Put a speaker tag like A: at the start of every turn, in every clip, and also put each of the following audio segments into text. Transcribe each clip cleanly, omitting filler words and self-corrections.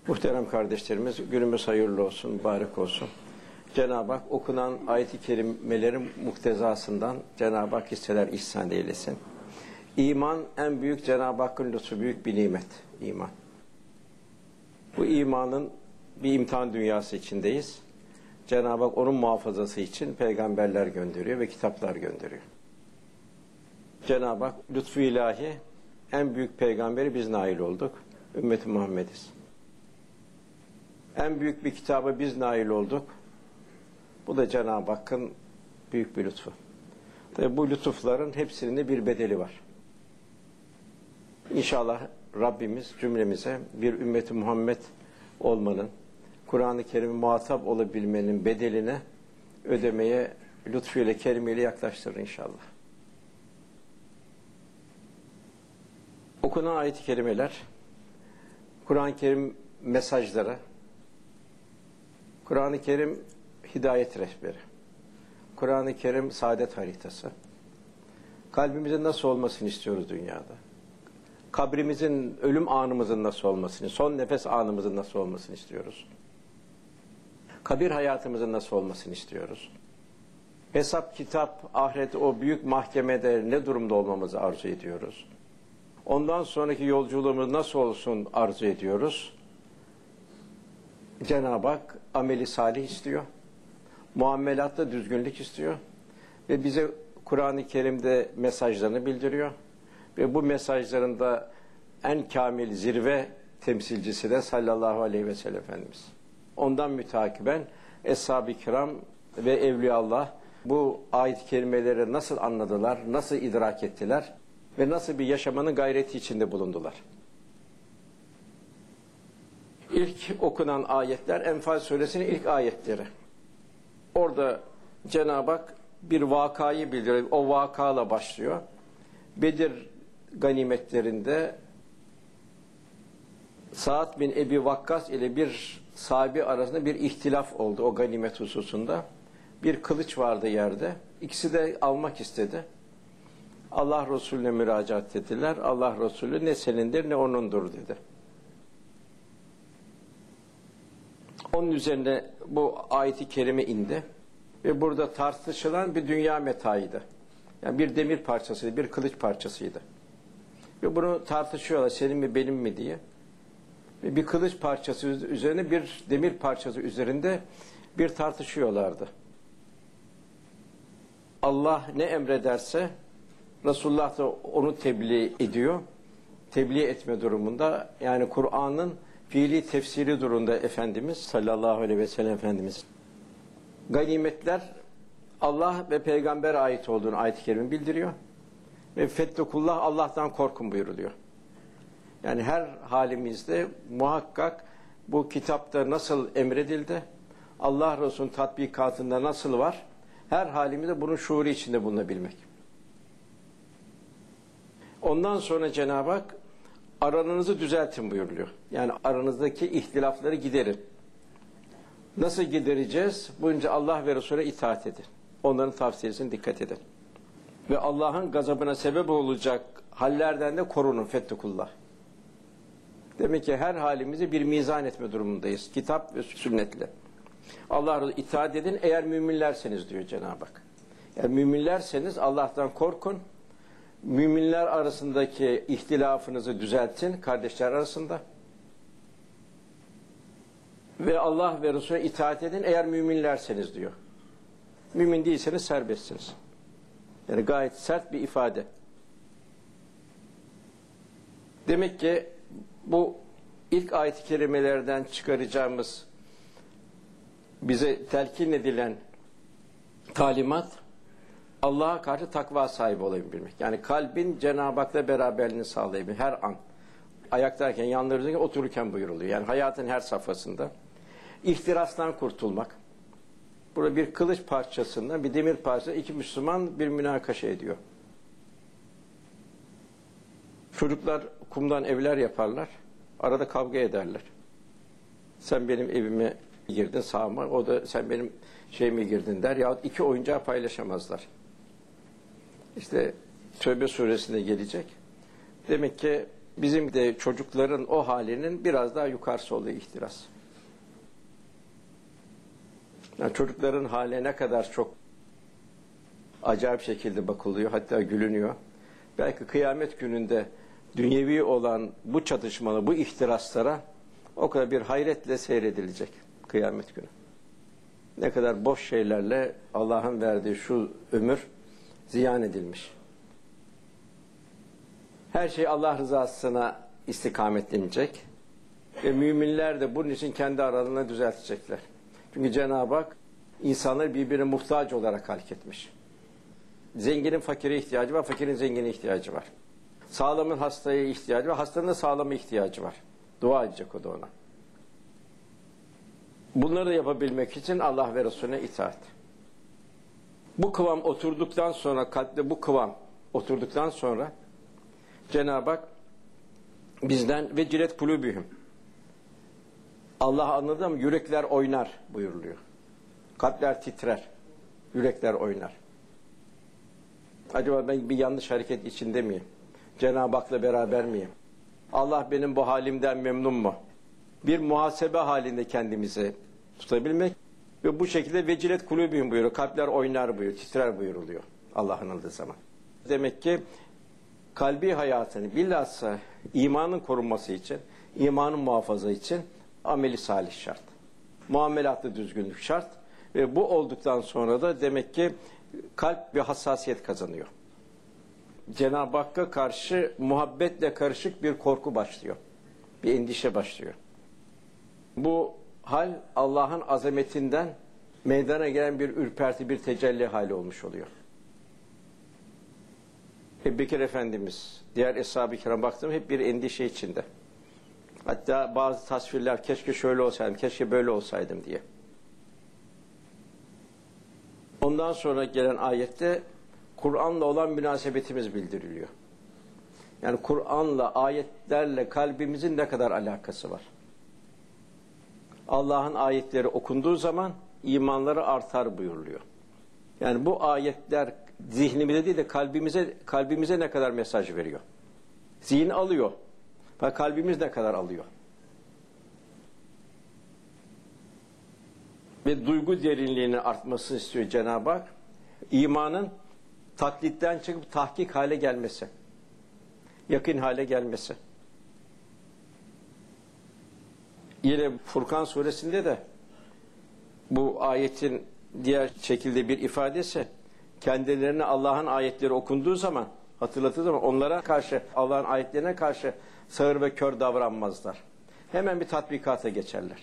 A: Muhterem kardeşlerimiz, günümüz hayırlı olsun, mübarek olsun. Cenab-ı Hak okunan ayet-i kerimelerin muhtezasından Cenab-ı Hak hisseler ihsan eylesin. İman en büyük Cenab-ı Hakk'ın lütfu, büyük bir nimet. İman. Bu imanın bir imtihan dünyası içindeyiz. Cenab-ı Hak onun muhafazası için peygamberler gönderiyor ve kitaplar gönderiyor. Cenab-ı Hak lütfu ilahi en büyük peygamberi biz nail olduk. Ümmet-i Muhammediz. En büyük bir kitaba biz nail olduk. Bu da Cenab-ı Hakk'ın büyük bir lütfu. Tabi bu lütufların hepsinin de bir bedeli var. İnşallah Rabbimiz cümlemize bir Ümmet-i Muhammed olmanın, Kur'an-ı Kerim'e muhatap olabilmenin bedelini ödemeye lütfuyla, kerimeyle yaklaştırır inşallah. Okunan ayet-i kerimeler, Kur'an-ı Kerim mesajları, Kur'an-ı Kerim hidayet rehberi, Kur'an-ı Kerim saadet haritası. Kalbimizin nasıl olmasını istiyoruz dünyada? Kabrimizin, ölüm anımızın nasıl olmasını, son nefes anımızın nasıl olmasını istiyoruz? Kabir hayatımızın nasıl olmasını istiyoruz? Hesap, kitap, ahiret, o büyük mahkemede ne durumda olmamızı arzu ediyoruz? Ondan sonraki yolculuğumuz nasıl olsun arzu ediyoruz? Cenab-ı Hak ameli salih istiyor. Muamelatta düzgünlük istiyor. Ve bize Kur'an-ı Kerim'de mesajlarını bildiriyor. Ve bu mesajlarında en kamil zirve temsilcisi de sallallahu aleyhi ve sellem Efendimiz. Ondan mütakiben Eshab-ı Kiram ve Evliyaullah bu ayet-i kerimeleri nasıl anladılar, nasıl idrak ettiler ve nasıl bir yaşamanın gayreti içinde bulundular. İlk okunan ayetler Enfal Suresinin ilk ayetleri. Orada Cenab-ı Hak bir vakayı bildiriyor. O vakayla başlıyor. Bedir ganimetlerinde Sa'd bin Ebi Vakkas ile bir sahabi arasında bir ihtilaf oldu o ganimet hususunda. Bir kılıç vardı yerde. İkisi de almak istedi. Allah Resulüne müracaat ettiler. Allah Resulü ne senindir ne onundur dedi. Onun üzerine bu ayet-i kerime indi. Ve burada tartışılan bir dünya metaydı. Yani bir demir parçasıydı, bir kılıç parçasıydı. Ve bunu tartışıyorlar, senin mi benim mi diye. Ve bir kılıç parçası üzerine bir demir parçası üzerinde bir tartışıyorlardı. Allah ne emrederse Resulullah da onu tebliğ ediyor. Tebliğ etme durumunda, yani Kur'an'ın fiili tefsiri durumunda Efendimiz sallallahu aleyhi ve sellem Efendimiz. Ganimetler Allah ve peygamber ait olduğunu ayet-i kerime bildiriyor. Ve fettekullah, Allah'tan korkun buyuruluyor. Yani her halimizde muhakkak bu kitapta nasıl emredildi, Allah Resulü'nün tatbikatında nasıl var, her halimizde bunun şuuru içinde bulunabilmek. Ondan sonra Cenab-ı Hak aranızı düzeltin buyuruluyor. Yani aranızdaki ihtilafları giderin. Nasıl gidereceğiz? Bunca Allah ve Resul'e itaat edin. Onların tavsiyesine dikkat edin. Ve Allah'ın gazabına sebep olacak hallerden de korunun, fettekullah. Demek ki her halimizi bir mizan etme durumundayız. Kitap ve sünnetle. Allah'a itaat edin eğer müminlerseniz diyor Cenab-ı Hak. Eğer müminlerseniz Allah'tan korkun. Müminler arasındaki ihtilafınızı düzeltin, kardeşler arasında. Ve Allah ve Resulüne itaat edin eğer müminlerseniz diyor. Mümin değilseniz serbestsiniz. Yani gayet sert bir ifade. Demek ki bu ilk ayet-i kerimelerden çıkaracağımız, bize telkin edilen talimat, Allah'a karşı takva sahibi olabilmek. Yani kalbin Cenab-ı Hak'la beraberliğini sağlayabilmek her an. Ayaktayken, yanlarındayken, otururken buyuruluyor. Yani hayatın her safhasında. İhtirastan kurtulmak. Burada bir kılıç parçasından, bir demir parçası, iki Müslüman bir münakaşa ediyor. Çocuklar kumdan evler yaparlar. Arada kavga ederler. Sen benim evime girdin, sağıma, o da sen benim şeyime girdin der. Yahut iki oyuncağı paylaşamazlar. İşte Tövbe suresinde gelecek. Demek ki Bizim de çocukların o halinin biraz daha yukarısı oluyor ihtiras. Yani çocukların haline ne kadar çok acayip şekilde bakılıyor, hatta gülünüyor. Belki kıyamet gününde dünyevi olan bu çatışmalı, bu ihtiraslara o kadar bir hayretle seyredilecek kıyamet günü. Ne kadar boş şeylerle Allah'ın verdiği şu ömür ziyan edilmiş. Her şey Allah rızasına istikametlenecek ve müminler de bunun için kendi aralarında düzeltecekler. Çünkü Cenab-ı Hak insanları birbirine muhtaç olarak halk etmiş. Zenginin fakire ihtiyacı var, fakirin zengine ihtiyacı var. Sağlamın hastaya ihtiyacı var, hastanın da sağlama ihtiyacı var. Dua edecek o da ona. Bunları da yapabilmek için Allah ve Resulüne itaat. Bu kıvam oturduktan sonra, kalpte bu kıvam oturduktan sonra Cenab-ı Hak bizden vecilet kulübühüm. Allah anladı mı? Yürekler oynar buyuruluyor. Kalpler titrer, yürekler oynar. Acaba ben bir yanlış hareket içinde miyim? Cenab-ı Hak'la beraber miyim? Allah benim bu halimden memnun mu? Bir muhasebe halinde kendimizi tutabilmek ve bu şekilde vecilet kulübühüm buyuruyor. Kalpler oynar buyuruyor, titrer buyuruluyor Allah'ın aldığı zaman. Demek ki kalbi hayatını bilhassa imanın korunması için, imanın muhafaza için ameli salih şart. Muamelatlı düzgünlük şart ve bu olduktan sonra da demek ki kalp bir hassasiyet kazanıyor. Cenab-ı Hakk'a karşı muhabbetle karışık bir korku başlıyor. Bir endişe başlıyor. Bu hal Allah'ın azametinden meydana gelen bir ürperti, bir tecelli hali olmuş oluyor. Ebu Bekir Efendimiz, diğer Eshab-ı Kiram baktım hep bir endişe içinde. Hatta bazı tasvirler keşke şöyle olsaydım, keşke böyle olsaydım diye. Ondan sonra gelen ayette Kur'an'la olan münasebetimiz bildiriliyor. Yani Kur'an'la, ayetlerle kalbimizin ne kadar alakası var? Allah'ın ayetleri okunduğu zaman imanları artar buyuruluyor. Yani bu ayetler zihnimize değil de kalbimize ne kadar mesaj veriyor? Zihin alıyor. Fakat kalbimiz ne kadar alıyor? Ve duygu derinliğinin artmasını istiyor Cenab-ı Hak. İmanın taklitten çıkıp tahkik hale gelmesi. Yakın hale gelmesi. Yine Furkan suresinde de bu ayetin diğer şekilde bir ifadesi, kendilerine Allah'ın ayetleri okunduğu zaman, hatırlattığı zaman onlara karşı, Allah'ın ayetlerine karşı sağır ve kör davranmazlar. Hemen bir tatbikata geçerler.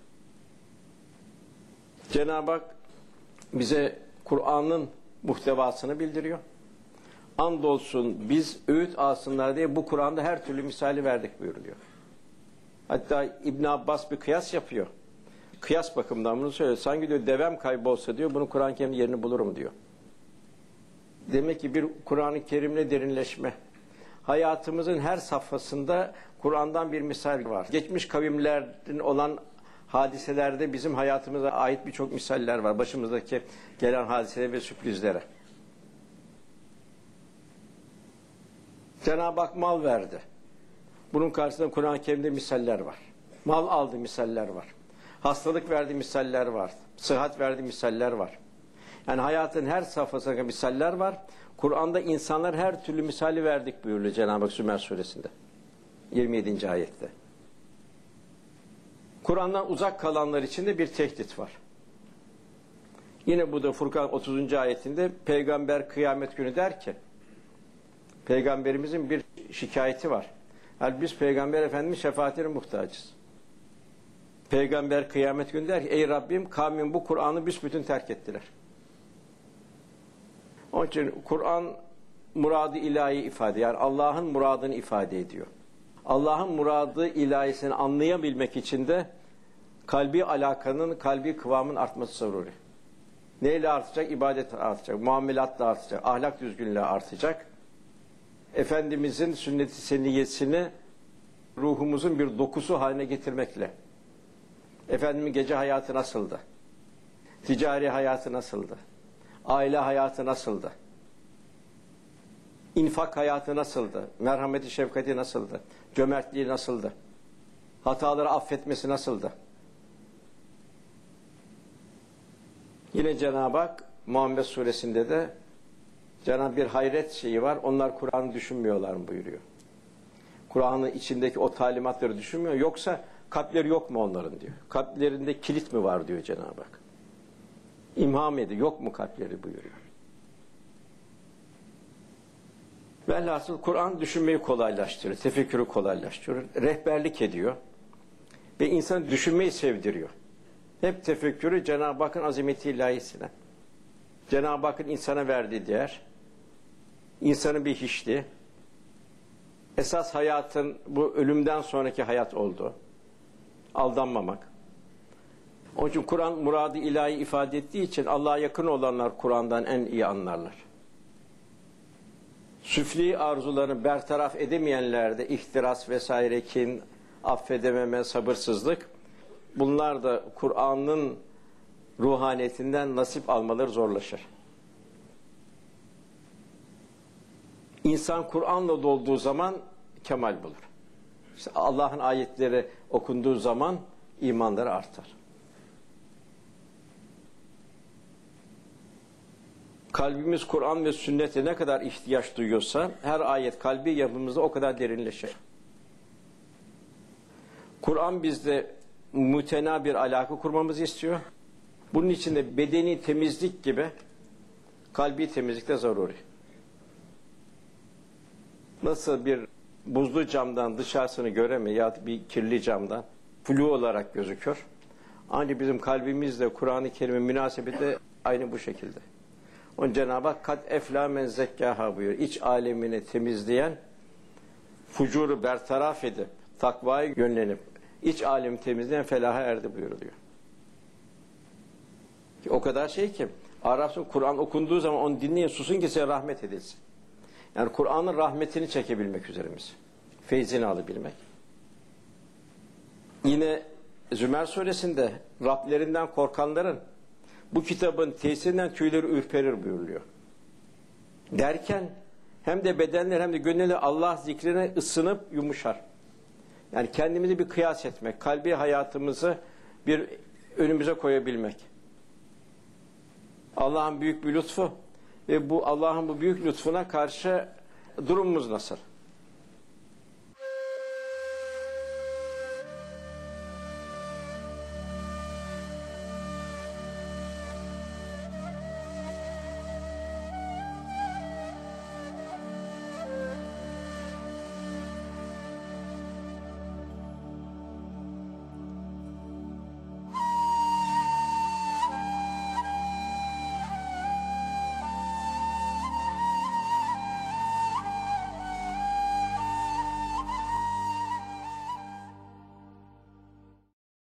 A: Cenab-ı Hak bize Kur'an'ın muhtevasını bildiriyor. Andolsun biz öğüt alsınlar diye bu Kur'an'da her türlü misali verdik buyuruluyor. Hatta İbn Abbas bir kıyas yapıyor. Kıyas bakımından bunu söylüyor. Sanki diyor devem kaybolsa diyor bunu Kur'an-ı Kerim'de yerini bulurum diyor. Demek ki bir Kur'an-ı Kerim'le derinleşme. Hayatımızın her safhasında Kur'an'dan bir misal var. Geçmiş kavimlerin olan hadiselerde bizim hayatımıza ait birçok misaller var. Başımızdaki gelen hadiselere ve sürprizlere. Cenab-ı Hak mal verdi. Bunun karşısında Kur'an-ı Kerim'de misaller var. Mal aldı misaller var. Hastalık verdi misaller var. Sıhhat verdi misaller var. Yani hayatın her safhasında misaller var. Kur'an'da insanlar her türlü misali verdik buyuruyor Cenab-ı Hak Sümer suresinde. 27. ayette. Kur'an'dan uzak kalanlar için de bir tehdit var. Yine bu da Furkan 30. ayetinde peygamber kıyamet günü der ki, peygamberimizin bir şikayeti var. Yani biz peygamber efendimiz şefaatine muhtacız. Peygamber kıyamet günü der ki, ey Rabbim kavmin bu Kur'an'ı büsbütün terk ettiler. Onun için Kur'an muradı ilahi ifade, yani Allah'ın muradını ifade ediyor. Allah'ın muradı ilahisini anlayabilmek için de kalbi alakanın, kalbi kıvamın artması zaruri. Neyle artacak? İbadet artacak, muamelatla artacak, ahlak düzgünlüğü artacak. Efendimizin sünnet-i seniyyesini ruhumuzun bir dokusu haline getirmekle. Efendimin gece hayatı nasıldı? Ticari hayatı nasıldı? Aile hayatı nasıldı? İnfak hayatı nasıldı? Merhameti, şefkati nasıldı? Cömertliği nasıldı? Hataları affetmesi nasıldı? Yine Cenab-ı Hak Muhammed Suresinde de Cenab-ı bir hayret şeyi var. Onlar Kur'an'ı düşünmüyorlar mı buyuruyor. Kur'an'ın içindeki o talimatları düşünmüyor. Yoksa kalpleri yok mu onların diyor. Kalplerinde kilit mi var diyor Cenab-ı Hak. İmha mı ediyor? Yok mu kalpleri buyuruyor. Velhasıl Kur'an düşünmeyi kolaylaştırır, tefekkürü kolaylaştırır, rehberlik ediyor ve insanı düşünmeyi sevdiriyor. Hep tefekkürü Cenab-ı Hakk'ın azameti ilahisine. Cenab-ı Hakk'ın insana verdiği değer, insanın bir hiçliği, esas hayatın bu ölümden sonraki hayat olduğu, aldanmamak. Onun için Kur'an muradı ilahi ifade ettiği için Allah'a yakın olanlar Kur'an'dan en iyi anlarlar. Süfli arzularını bertaraf edemeyenlerde ihtiras vesaire, kin, affedememe, sabırsızlık, bunlar da Kur'an'ın ruhaniyetinden nasip almaları zorlaşır. İnsan Kur'an'la dolduğu zaman kemal bulur. İşte Allah'ın ayetleri okunduğu zaman imanları artar. Kalbimiz Kur'an ve sünnete ne kadar ihtiyaç duyuyorsa her ayet kalbi yapımızda o kadar derinleşir. Kur'an bizde mütena bir alaka kurmamızı istiyor. Bunun için de bedeni temizlik gibi kalbi temizlik de zaruri. Nasıl bir buzlu camdan dışarısını göremeyiz ya bir kirli camdan flu olarak gözükür. Ancak bizim kalbimizle Kur'an-ı Kerim'in münasebeti aynı bu şekilde. Onun Cenab-ı Hak kad eflâ men zekkâhâ buyuruyor. İç alemini temizleyen, fucuru bertaraf edip, takvaya yönlenip, iç alemi temizleyen felaha erdi buyuruluyor. O kadar şey ki, Arapça Kur'an okunduğu zaman onu dinleyin, susun ki size rahmet edilsin. Yani Kur'an'ın rahmetini çekebilmek üzerimiz. Feyzini alabilmek. Yine Zümer suresinde Rablerinden korkanların bu kitabın tesirinden tüyleri ürperir buyuruluyor. Derken hem de bedenler hem de gönülleri Allah zikrine ısınıp yumuşar. Yani kendimizi bir kıyas etmek, kalbi hayatımızı bir önümüze koyabilmek. Allah'ın büyük bir lütfu ve bu Allah'ın bu büyük lütfuna karşı durumumuz nasıl?